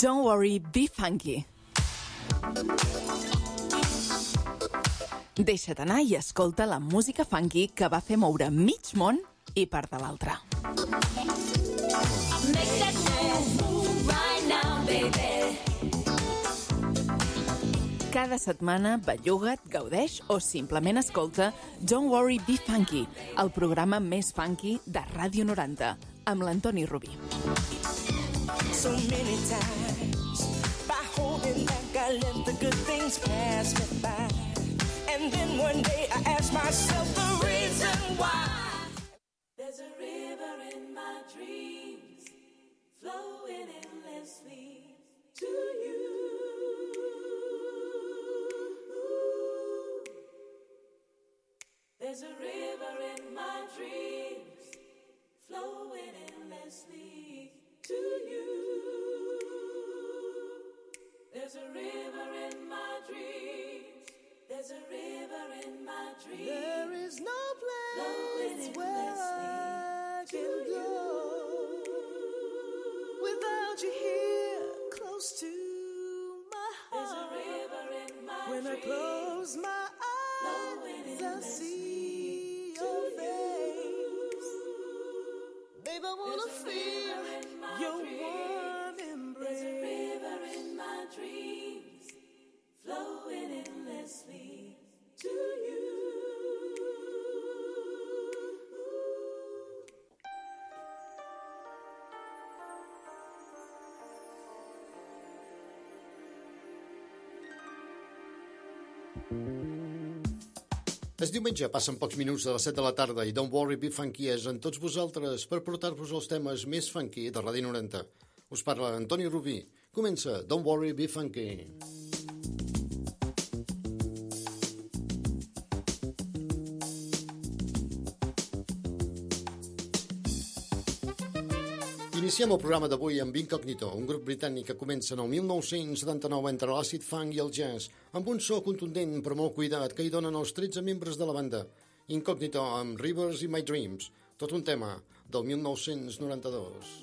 Don't Worry, Be Funky. Deixa't anar i escolta la música funky que va fer moure mig món i part de l'altre. Make that move right now, baby. Cada setmana belluga't, gaudeix o simplement escolta Don't Worry, Be Funky, el programa més funky de Ràdio 90, amb l'Antoni Rubí. So many times by holding back I let the good things pass me by, and then one day I ask myself the reason why. There's a river in my dreams, flowing endlessly to you. There's a river in my dreams, flowing endlessly to you. There's a river in my dreams. There's a river in my dreams. There is no place where I can go without you here close to my heart. There's a river in my when dreams. I close my eyes, I see your face. Babe, I wanna feel your warm embrace. There's a river in my dreams, flowing endlessly to you. És diumenge, passen pocs minuts de les 7 de la tarda i Don't Worry, Be Funky és en tots vosaltres per portar-vos els temes més funky de Ràdio 90. Us parla Antoni Rubí. Comença Don't Worry, Be Funky. Iniciem el programa d'avui amb Incognito, un grup britànic que comença en el 1979 entre l'àcid funk i el jazz, amb un so contundent però molt cuidat que hi donen els 13 membres de la banda. Incognito amb Rivers in My Dreams, tot un tema del 1992.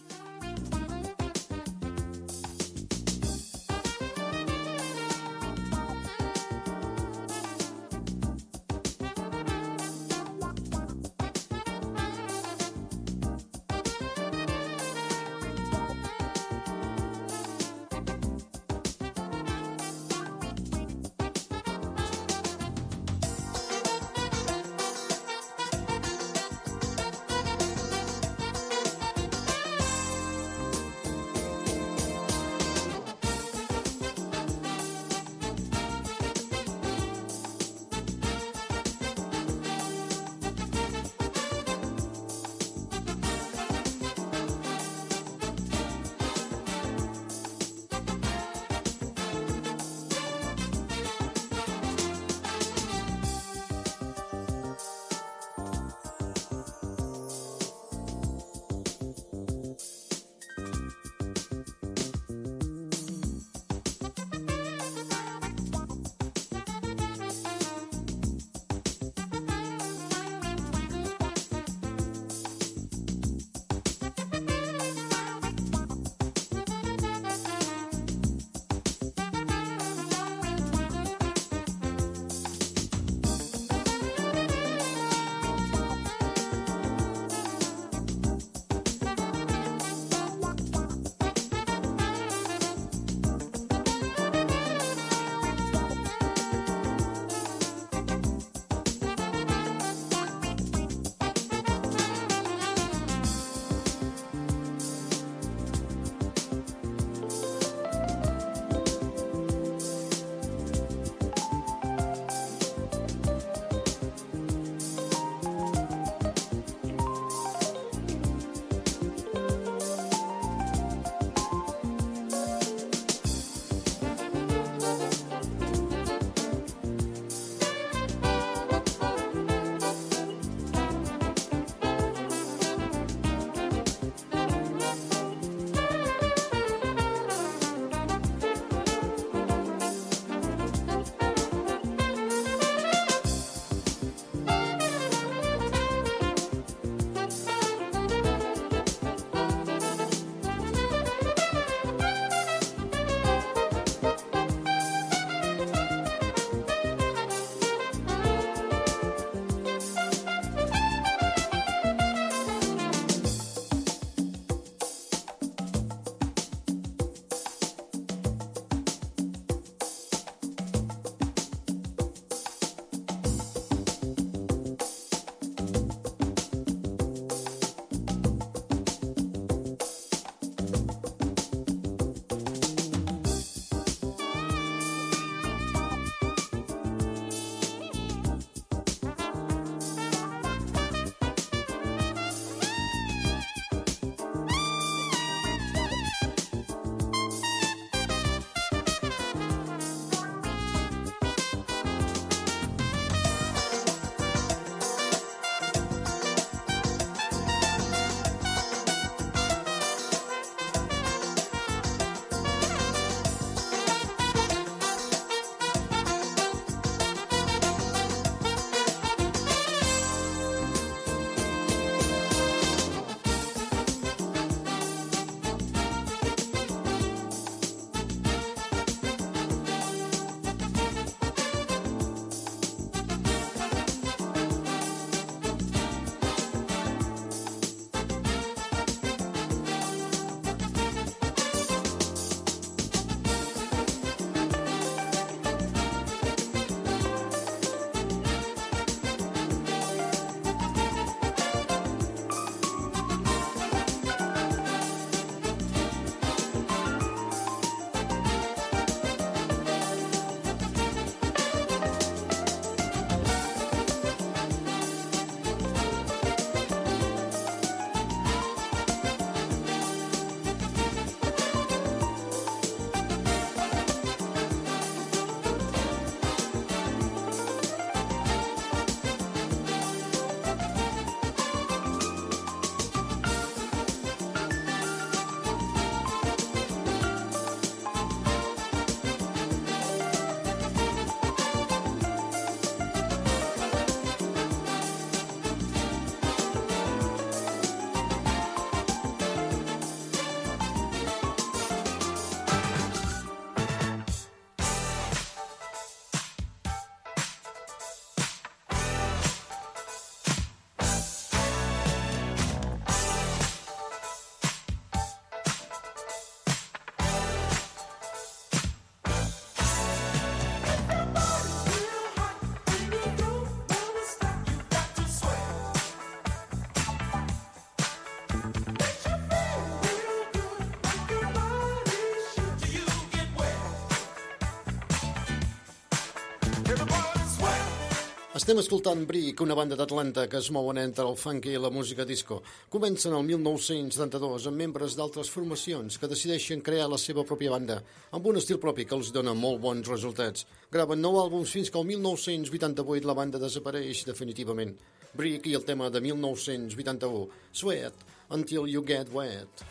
Estem escoltant Brick, una banda d'Atlanta que es mouen entre el funky i la música disco. Comencen el 1972 amb membres d'altres formacions que decideixen crear la seva pròpia banda, amb un estil propi que els dona molt bons resultats. Graven 9 àlbums fins que el 1988 la banda desapareix definitivament. Brick i el tema de 1981, Sweat Until You Get Wet.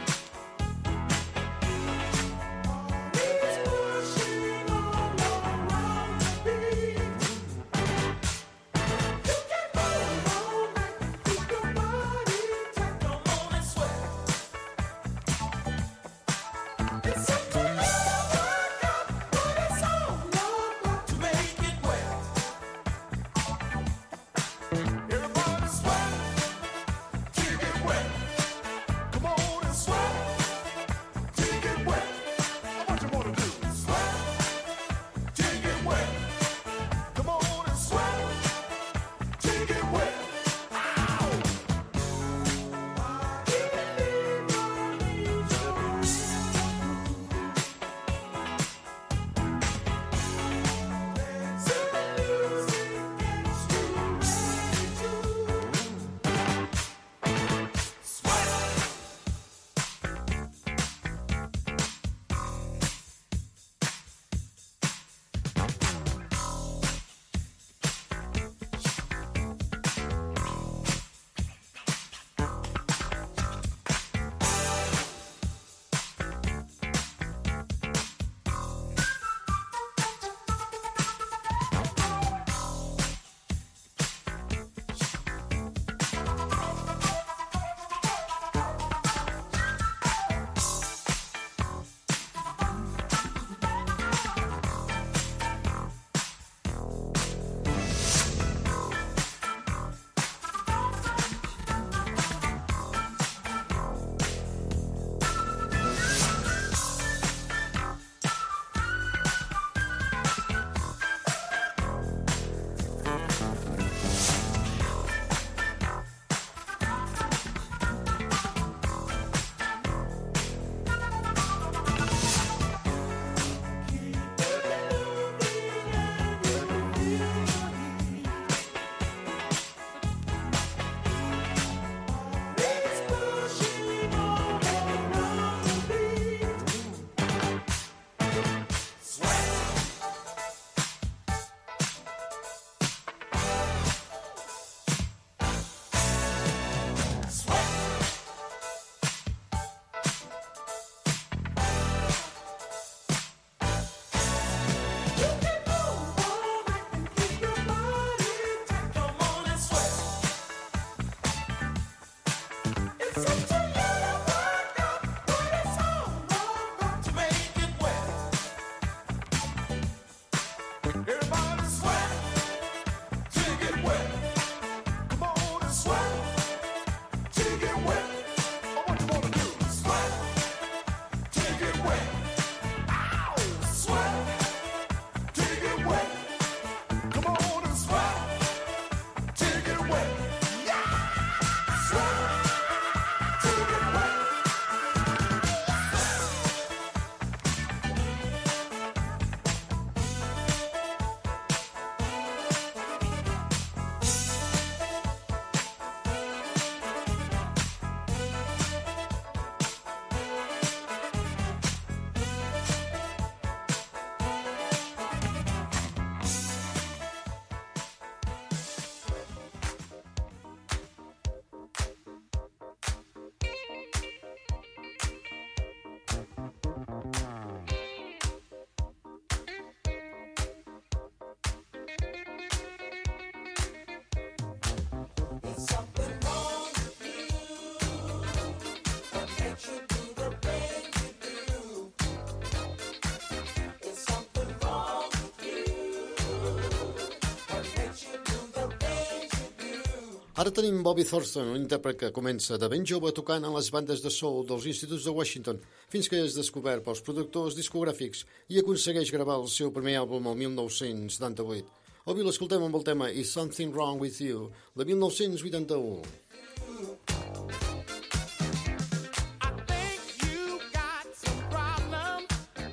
Ara tenim Bobby Thurston, un intèrpret que comença de ben jove tocant en les bandes de soul dels instituts de Washington fins que és descobert pels productors discogràfics i aconsegueix gravar el seu primer àlbum el 1978. Avui l'escoltem amb el tema Is Something Wrong With You, de 1981.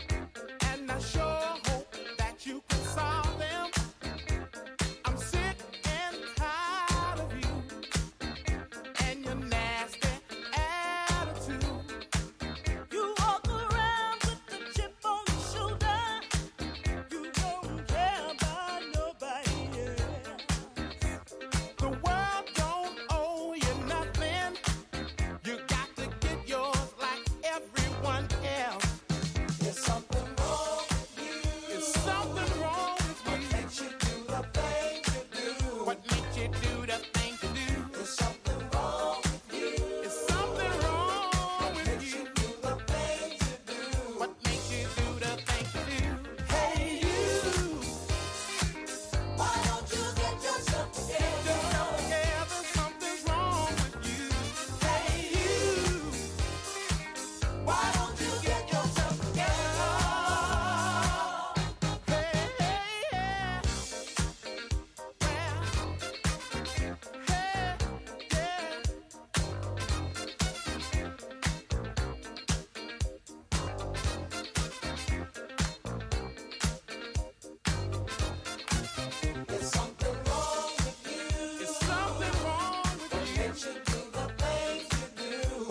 Sick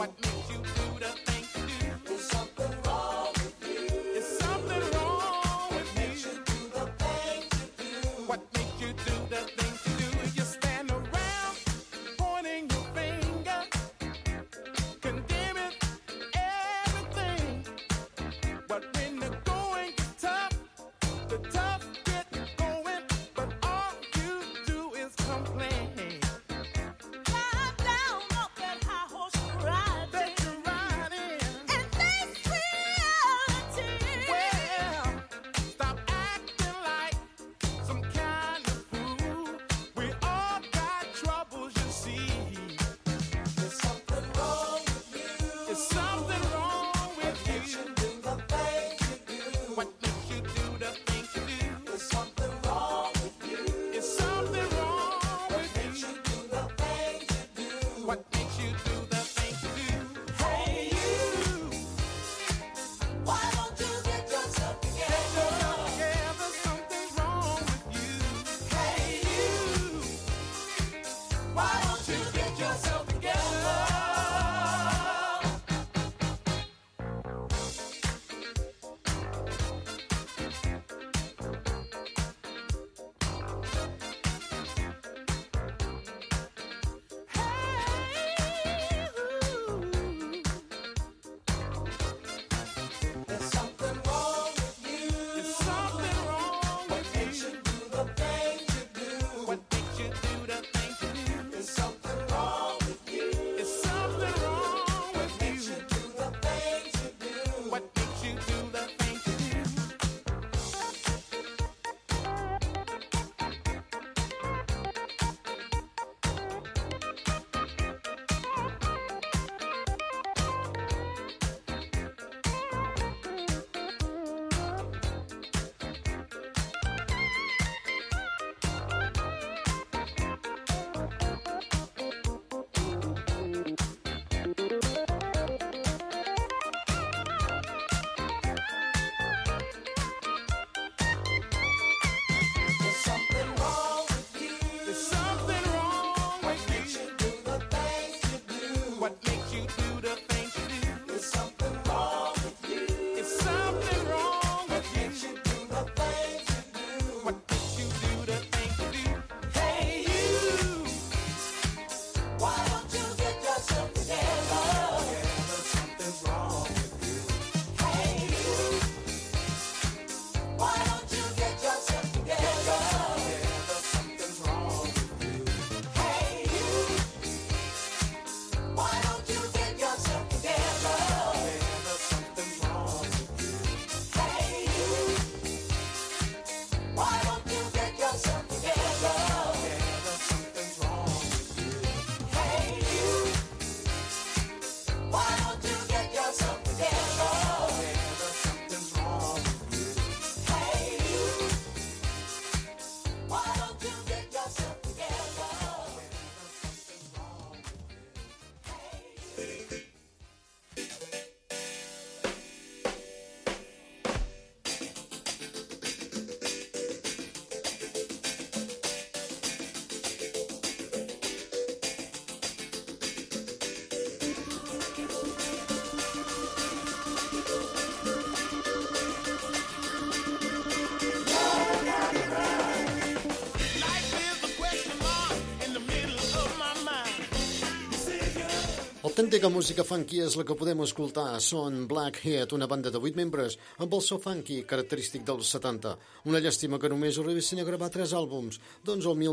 Autèntica música funky és la que podem escoltar. Són Blackhead, una banda de 8 membres, amb el so funky característic dels 70. Una llàstima que només arribessin a gravar 3 àlbums, doncs el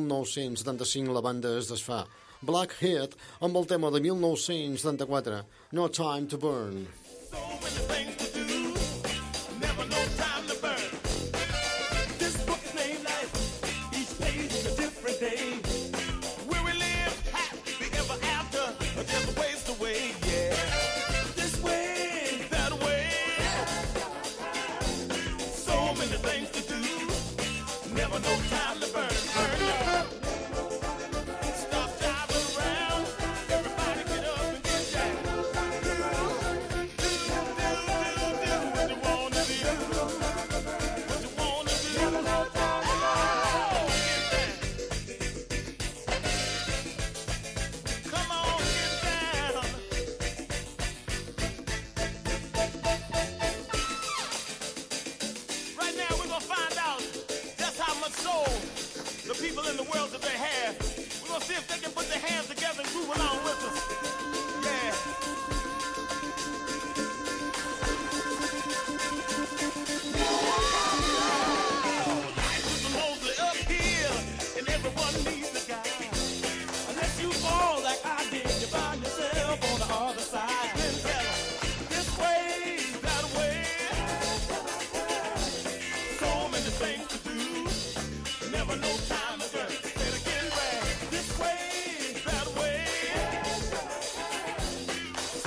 1975 la banda es desfà. Blackhead amb el tema de 1974, No Time to Burn.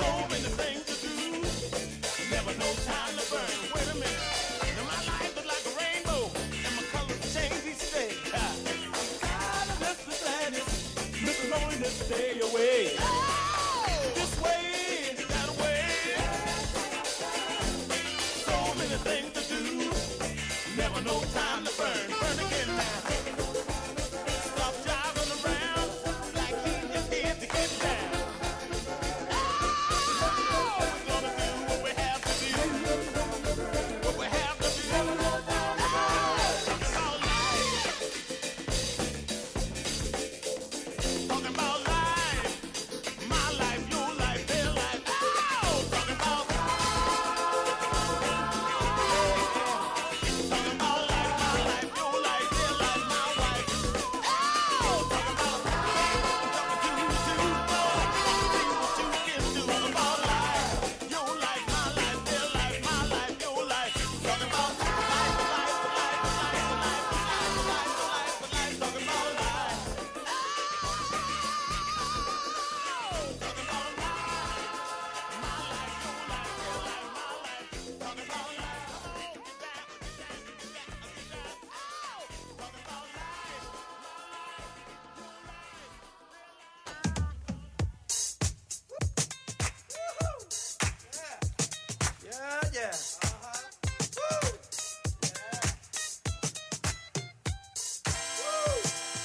So many things to do, never no time to burn. Wait a minute, now my life is like a rainbow, and my colors change each day. I'm tired of this sadness, this loneliness, stay away. This way, that way. So many things to do, never no time to burn. Burn again now. Stop driving around like you just did to get down. We're gonna do what we have to do. What we have to do. Talking about life. Talking about life. My life, your life, their life. Talking about life, my life, your life, their life, my wife. Talking about talking to you, boy. See what you can do about life. Your life, my life, their life, my life, your life. Talking about life, life, life, life, life, life, life, life. Talking about life. Talking about life. My life, your life, their life, my life. Talking about life. Come on, get down, get down, get down, get down. Talking about life. Yeah, yeah. Woo! Woo!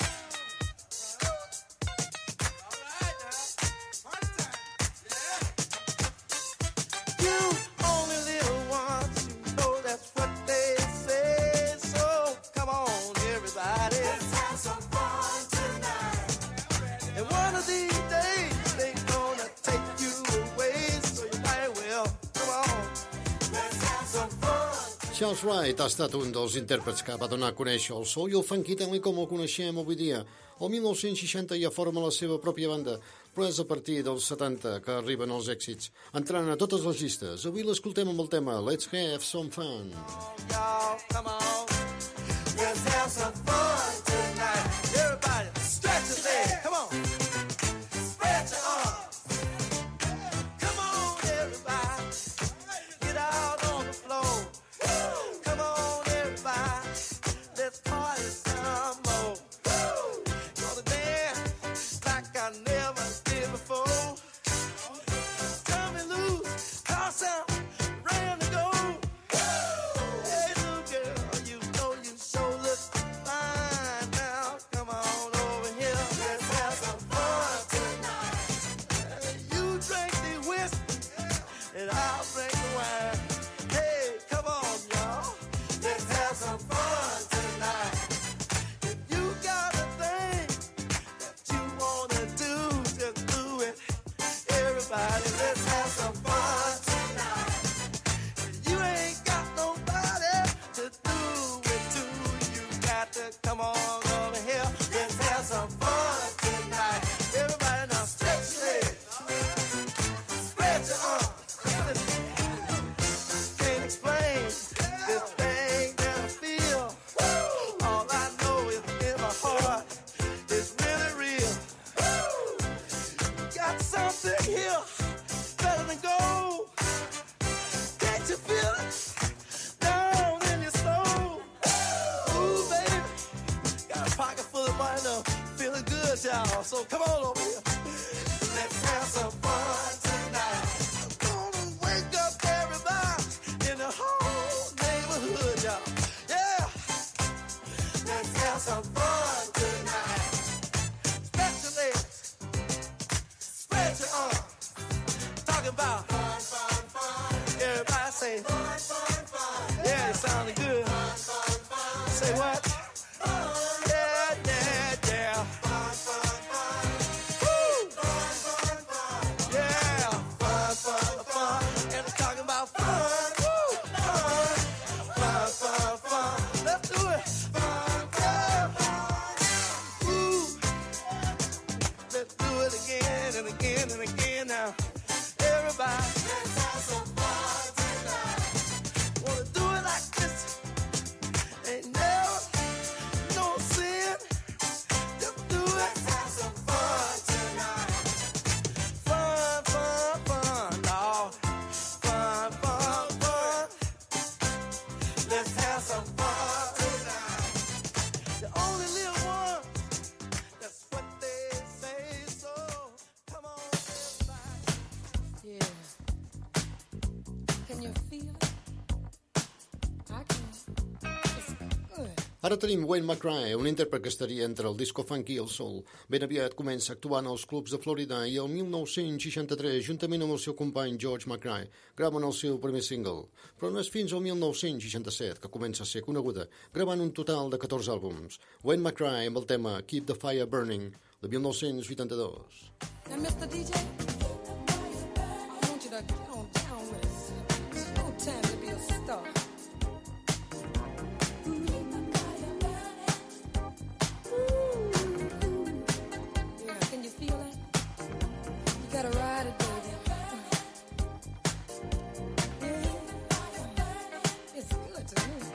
All right now. Party time. Yeah. You only live once, you know that's what they say. So come on, everybody. Let's have some fun tonight. And one of these days, they gonna take you away, so you might well come on. Let's have some fun. Charles Wright ha estat un dels intèrprets que va donar a conèixer el soul i el funky tal com el coneixem avui dia. El 1960 ja forma la seva pròpia banda, però és a partir dels 70 que arriben els èxits, entrant a totes les llistes. Avui l'escoltem amb el tema Let's Have Some Fun. Y'all, come on. Let's have some fun tonight. Everybody, stretch your legs. Come on. Spread your arms. Come on, everybody. Get out on the floor. Come on, everybody. Let's party some more. Gonna dance like I never did before. Turn me loose, 'cause I'm ready to go. Hey, little girl, you know you sure look fine now. Come on over here, let's have some fun tonight. You drink the whiskey, and I'll drink the wine. Hey, come on, y'all, let's have some fun tonight. If you got a thing that you wanna do, just do it. Everybody, let's have some fun tonight. You ain't got nobody to do it to. You got to come on over here. Let's have some fun tonight. Everybody now stretch your legs. Spread your arms. Can't explain this thing that I feel. All I know is in my heart is really real. Got something here better than gold. Can't you feel it down in your soul? Ooh, baby, got a pocket full of money now, feeling good, y'all. So come on over here. Let's have some fun tonight. I'm gonna wake up everybody in the whole neighborhood, y'all. Yeah, let's have some fun tonight. Stretch your legs. Spread your arms. Talking about fun, fun, fun. Everybody say fun, fun, fun. Yeah, it sounded good. Fun, fun, fun. Say what? Yeah, yeah, yeah. Fun, fun, fun. Woo! Fun, fun, fun. Yeah, fun, fun, fun. And we're talking about fun. Woo! Fun, fun, fun, fun. Let's do it. Fun, fun, fun. Woo! Let's do it again and again and again now. Everybody, let's have some fun tonight. Wanna do it like this? Ain't never Can you feel it? I can. It's good. Ara tenim Wayne McRae, un intèrpret que estaria entre el disco funky i el soul. Ben aviat comença actuant als clubs de Florida i el 1963, juntament amb el seu company George McRae, graven el seu primer single. Però no és fins al 1967 que comença a ser coneguda, gravant un total de 14 àlbums. Wayne McRae amb el tema Keep the Fire Burning, de 1982. Now, Mr. DJ, I want you to get on down with it. It's no time to be a star. Yeah, can you feel it? You gotta ride it, baby. Yeah, it's good to me.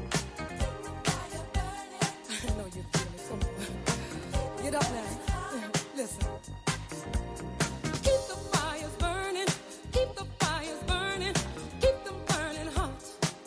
I know you feel it. Come on, get up now. Listen. Keep the fires burning, keep the fires burning, keep them burning hot.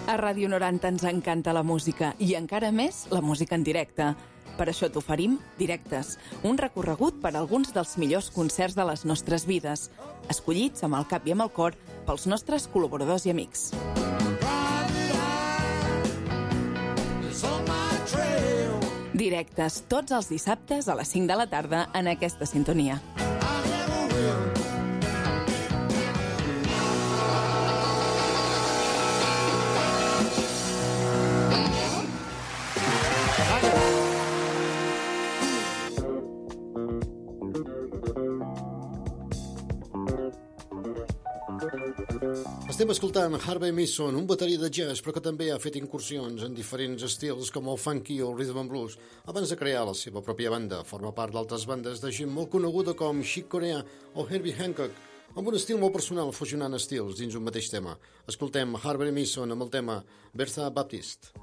A Ràdio 90 ens encanta la música i encara més la música en directe. Per això t'oferim Directes, un recorregut per alguns dels millors concerts de les nostres vides, escollits amb el cap i amb el cor pels nostres col·laboradors i amics. Directes, tots els dissabtes a les 5 de la tarda en aquesta sintonia. Estem escoltant Harvey Mason, un bateria de jazz, però que també ha fet incursions en diferents estils com el funky o el rhythm and blues. Abans de crear la seva pròpia banda, forma part d'altres bandes de gent molt coneguda com Chick Corea o Herbie Hancock, amb un estil molt personal fusionant estils dins un mateix tema. Escoltem Harvey Mason amb el tema Bertha Baptist.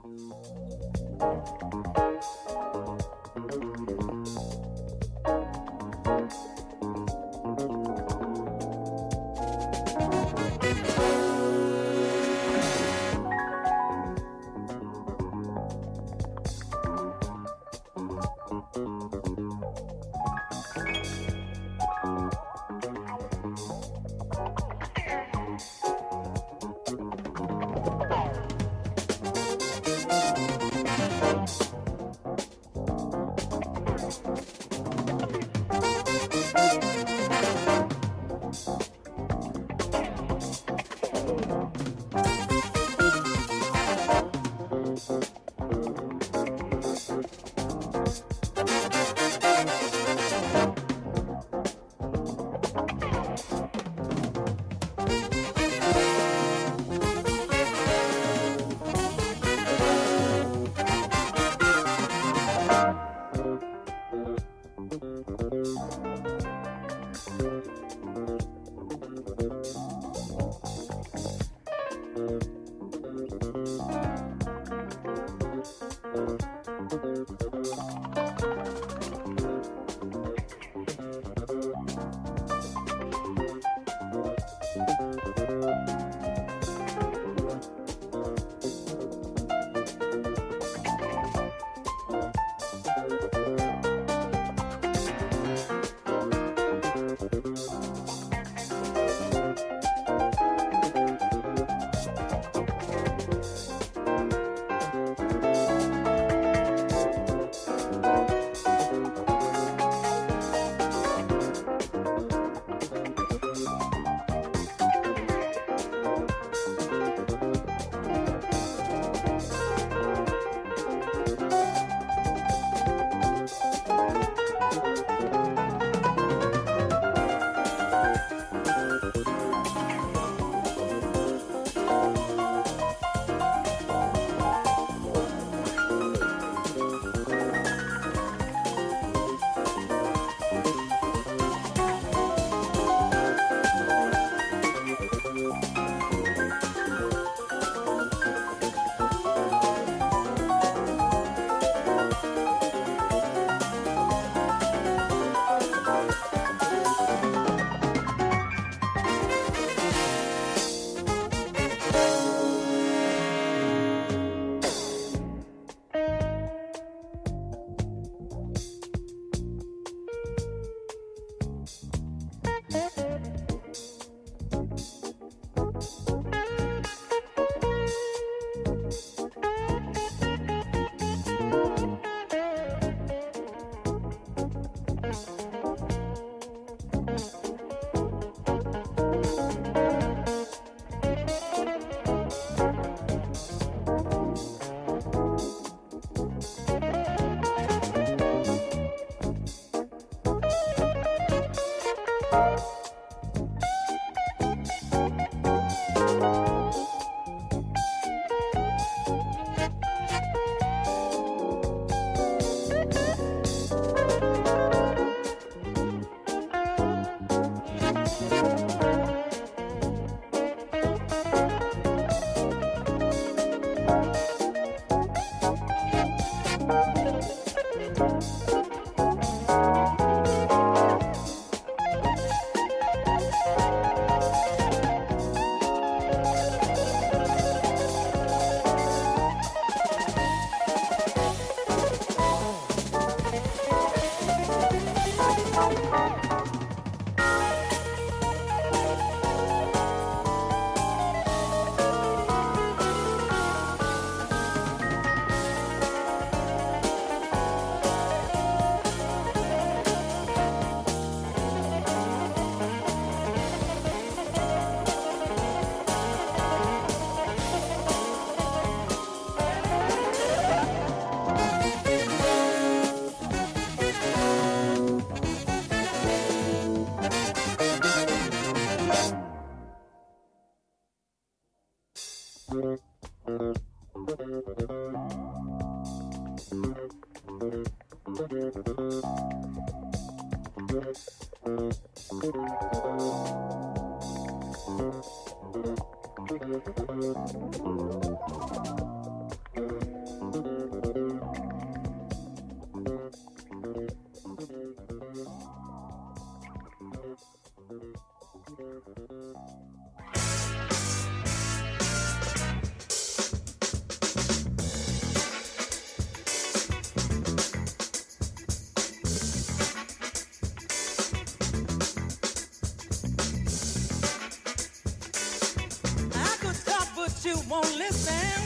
I could talk, but you won't listen.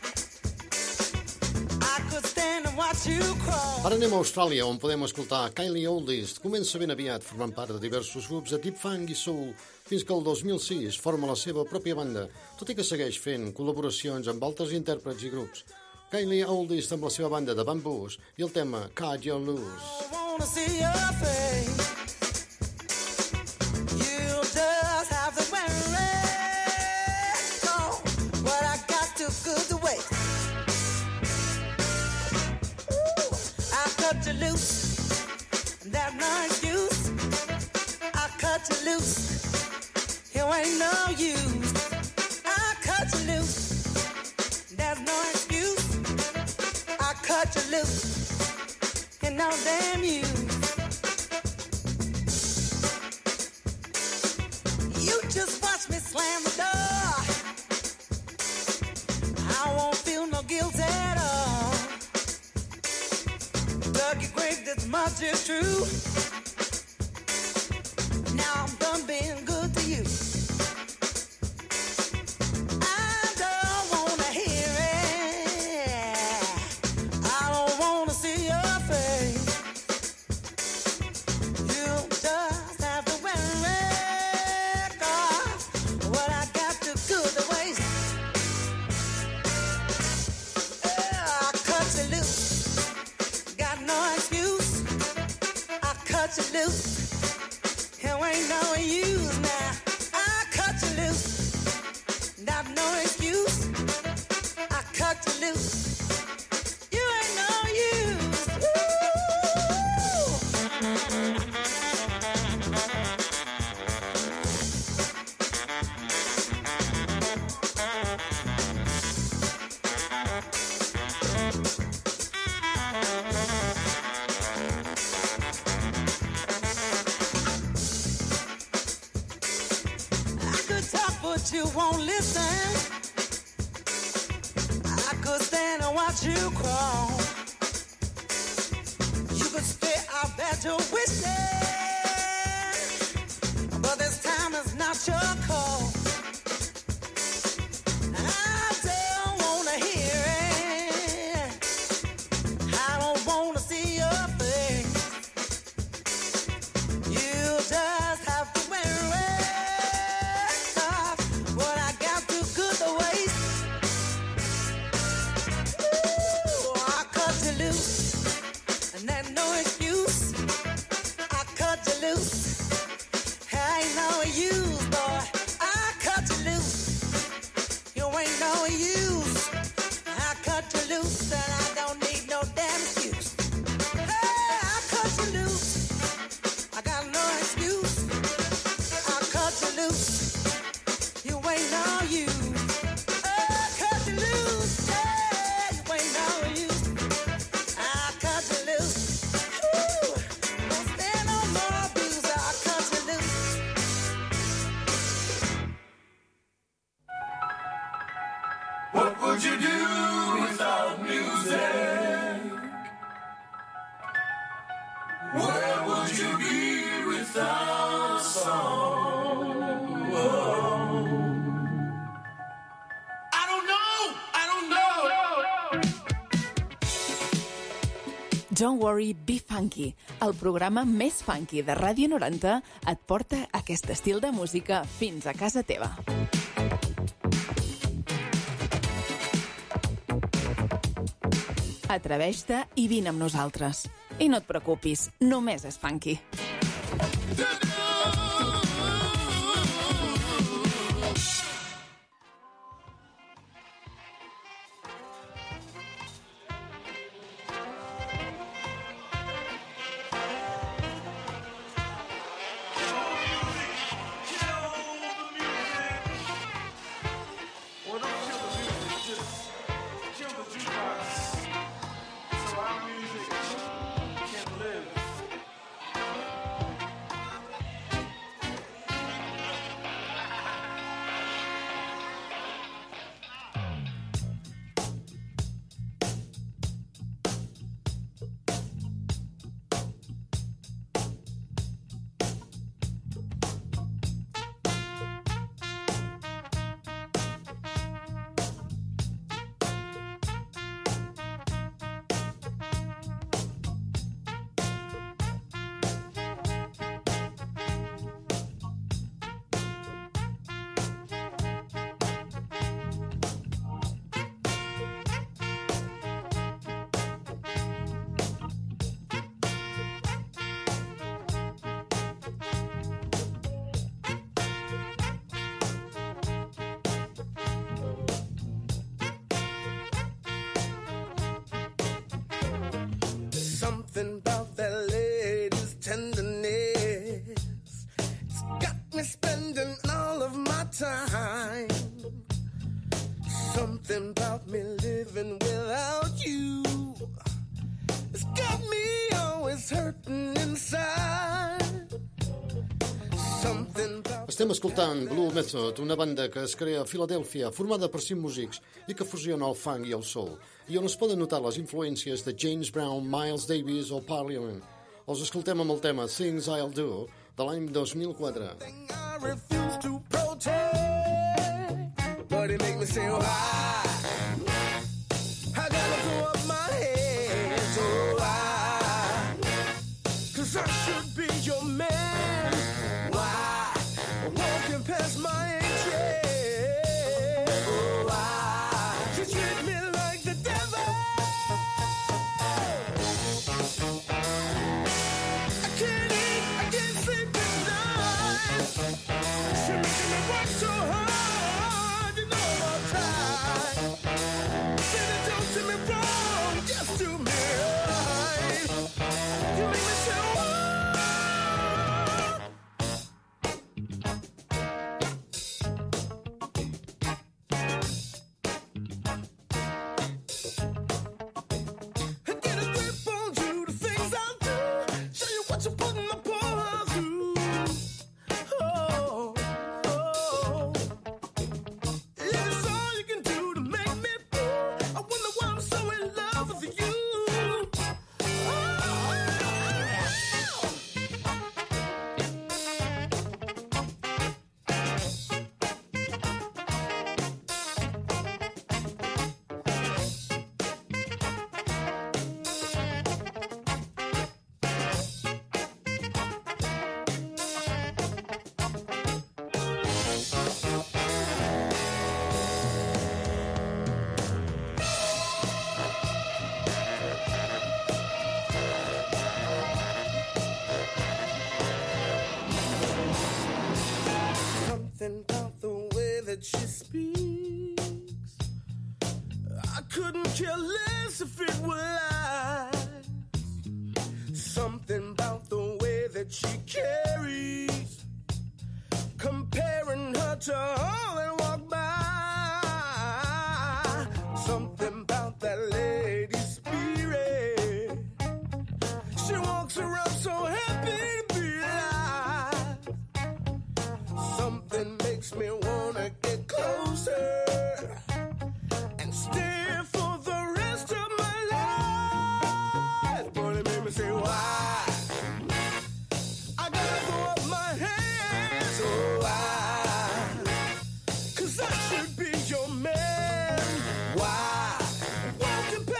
I could stand and watch you crawl. Ara anem a Austràlia, on podem escoltar Kylie Oldest. Comença ben aviat, formant part de diversos grups de deep funk i soul, fins que el 2006 forma la seva pròpia banda, tot i que segueix fent col·laboracions amb altres intèrprets i grups. Kylie Oldest amb la seva banda de Bamboos i el tema Cut Your Loose. I wanna see your face. You just have to wear it. Oh, what I got too good to wait. Ooh, I cut you loose. There's no excuse. I cut you loose. You ain't no use. I cut you loose. There's no excuse. I cut you loose. And no damn you. You just watch me slam the door. I won't feel no guilt at all. Dougie Gregg, this much is true. Now I'm done being good to you. I don't wanna hear it. I don't wanna see your face. You just have to wear it. 'Cause what I got too good to waste. Yeah, I cut you loose. Got no excuse. I cut you loose. You ain't no use now. I cut you loose. Got no excuse. I cut you loose. You ain't no use. Ooh. I could talk, but you won't listen. I could stand and watch you crawl. You could stay out there to wishing, but this time it's not your call. I don't wanna hear it. I don't wanna see your face. You just have to wear it. 'Cause what I got too good to waste. Ooh, I cut you loose, and there's no excuse. I cut you loose. Ain't no use, boy. I cut you loose. You ain't no use. I cut you loose, and I don't need no damn excuse. Hey, I cut you loose. I got no excuse. I cut you loose. You ain't no use. I cut you loose. Hey, you ain't no use. I cut you loose. Ooh, don't stand no more abuse. I cut you loose. What would you do without music? Where would you be without a song? Whoa. I don't know. I don't know. Don't Worry, Be Funky, el programa més funky de Ràdio 90 et porta aquest estil de música fins a casa teva. Atreveix-te i vine amb nosaltres. I no et preocupis, només és funky. Something about that lady's tenderness. It's got me spending all of my time. Something about me living without you. It's got me always hurting inside. Something about... Estem escoltant Blue Method, una banda que es crea a Filadèlfia, formada per 5 músics i que fusiona el funk i el soul, i on es poden notar les influències de James Brown, Miles Davis o Parliament. Els escoltem amb el tema Things I'll Do, de l'any 2004. I refuse to protest, but it make me say why. I gotta throw up my hands, oh why? 'Cause I should be your man. Why? Walking past my exit, oh why? You treat me like the devil. I can't eat, I can't sleep at night. You're making me work so hard, you know I'll try. Baby, don't do me wrong, just do me right. You make me say, oh. Get a grip on you, the things I'll do. Show you what you're putting my poor heart through. Oh, oh. It's all you can do to make me blue. I wonder why I'm so in love with you. Something about the way that she speaks. I couldn't care less if it were lies. Something about the way that she carries, comparing her to all that walk by. Something about that lady's spirit. She walks around so happy to be alive. Something makes me wanna get closer and stay for the rest of my life. Boy, it made me say why. I gotta throw up my hands, oh why? 'Cause I should be your man. Why? Walking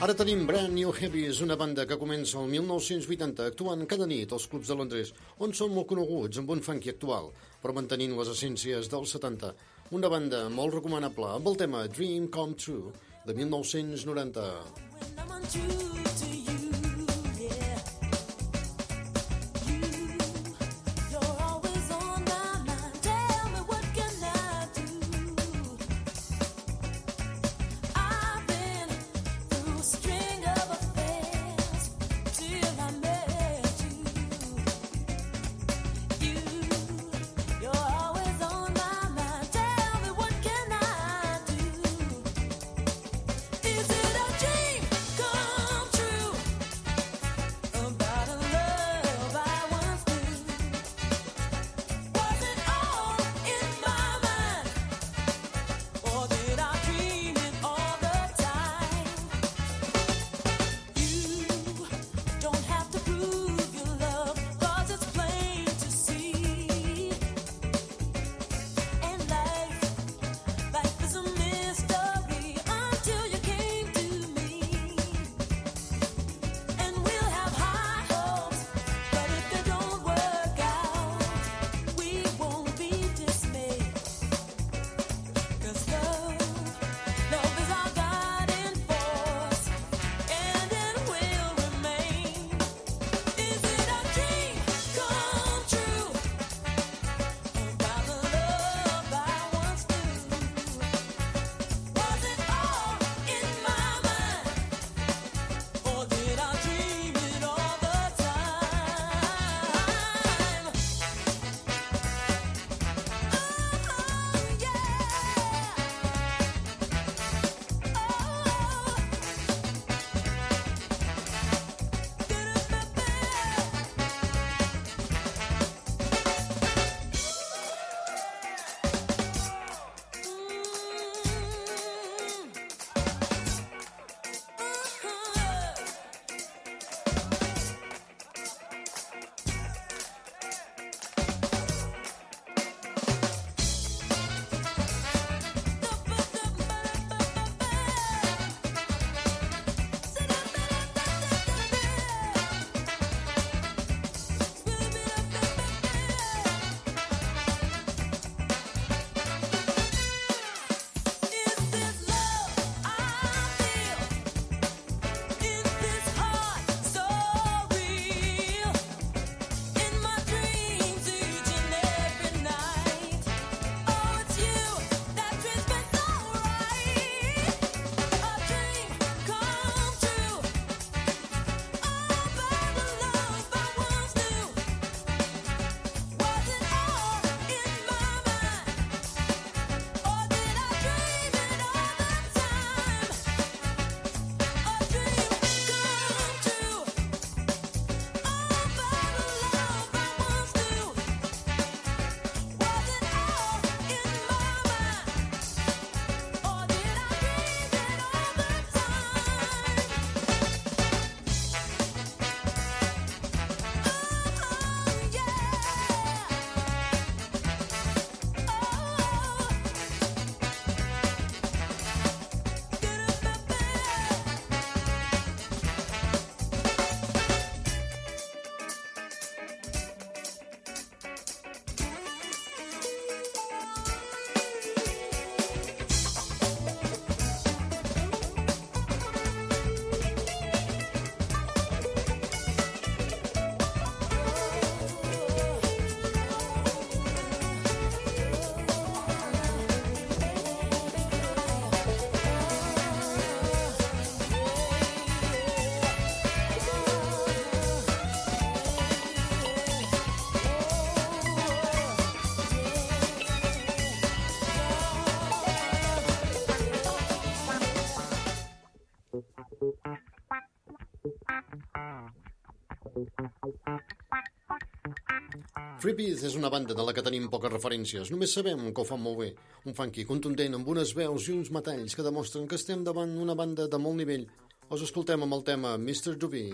Ara tenim Brand New Heavies, una banda que comença el 1980 actuant cada nit als clubs de Londres, on són molt coneguts amb un funky actual, però mantenint les essències dels 70. Una banda molt recomanable amb el tema Dream Come True de 1990. Trippies és una banda de la que tenim poques referències. Només sabem que ho fan molt bé. Un funky contundent amb unes veus i uns metalls que demostren que estem davant una banda de molt nivell. Us escoltem amb el tema Mr. Doobie.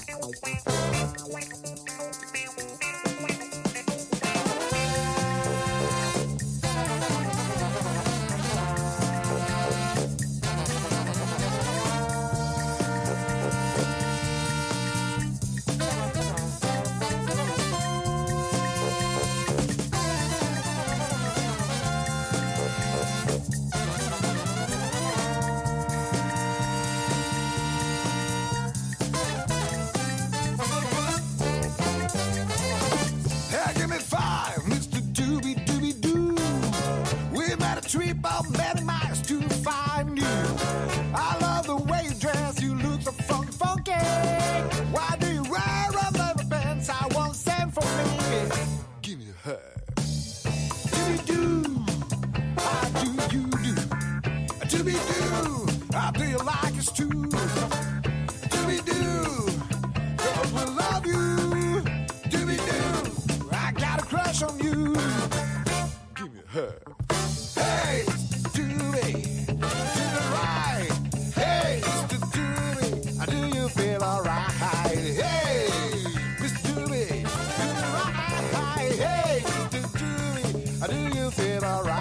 Hey, give me five, Mr. Doobie Doobie Doo. We made a trip of many miles to find you. I love the way you dress, you look so funky, funky. Why do you wear a leather pants? I want same for me. Give me a hug. Doobie Doo, how do you do? Doobie Doo, how do you like us too? Doobie Doo, girls will love you. Doobie Doo, I got a crush on you. Give me a hug. Hey, Doobie, to the right. Hey, Mr. Doobie, do you feel alright? Hey, Mr. Doobie, to the right. Hey, Mr. Doobie, do you feel alright?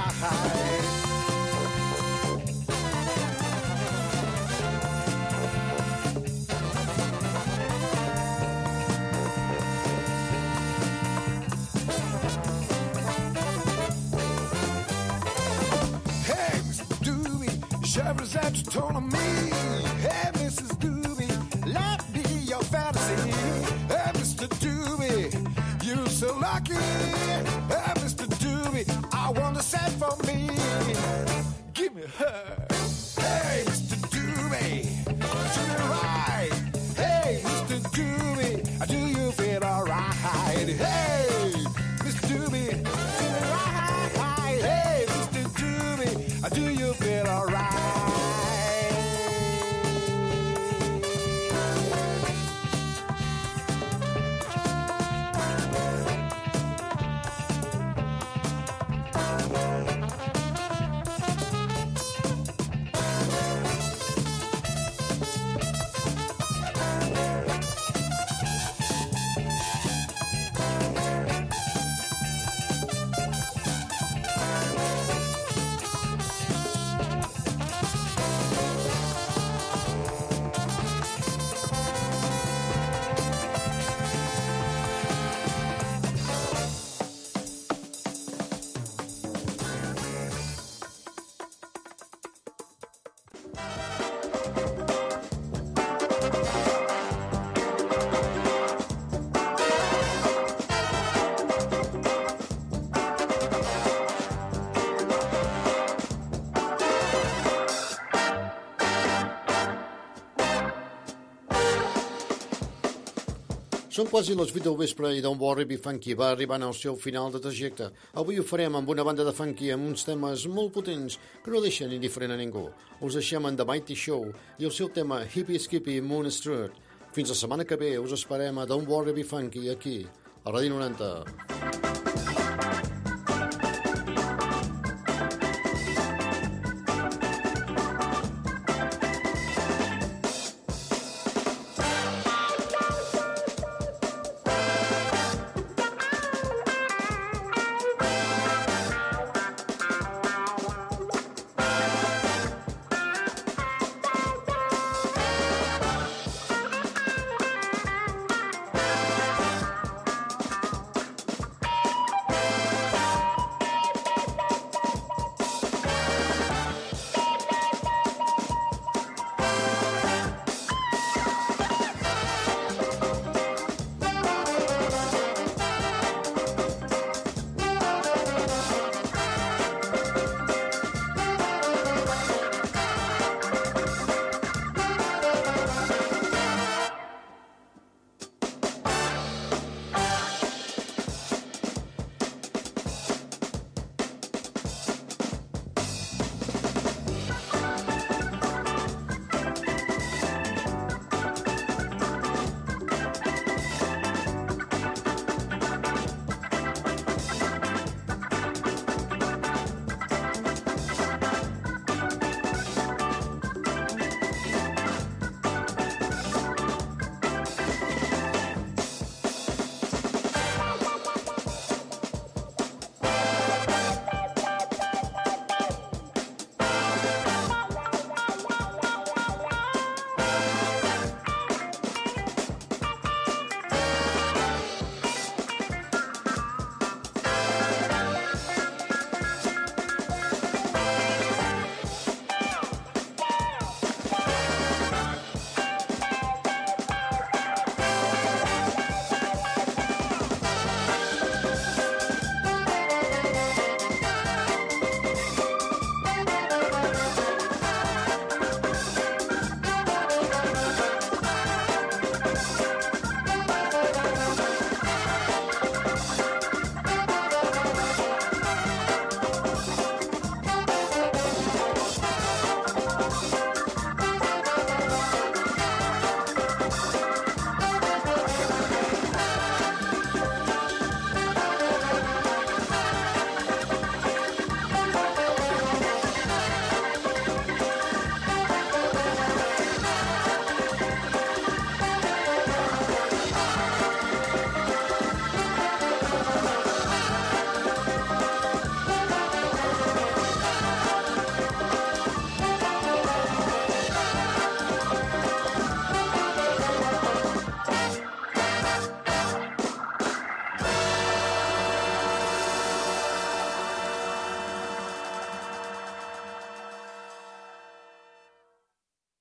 Hey, Mr. Doobie, Chevrolet's at your tone of me. Hey, Mrs. Doobie, let me your fantasy. Hey, Mr. Doobie, you're so lucky. Hey, Mr. Doobie, I want to set for me. Give me a hug. Hey, Mr. Doobie, to the right. Hey, Mr. Doobie, do you feel alright? Hey, Mr. Doobie, to the right. Hey, Mr. Doobie, do you feel alright? Són quasi les 8 del vespre i Don't Worry Be Funky va arribant al seu final de trajecte. Avui ho farem amb una banda de funky amb uns temes molt potents que no deixen indiferent a ningú. Us deixem en The Mighty Show i el seu tema Hippie Skippy Moon Strut. Fins la setmana que ve us esperem a Don't Worry Be Funky aquí, a Ràdio 90.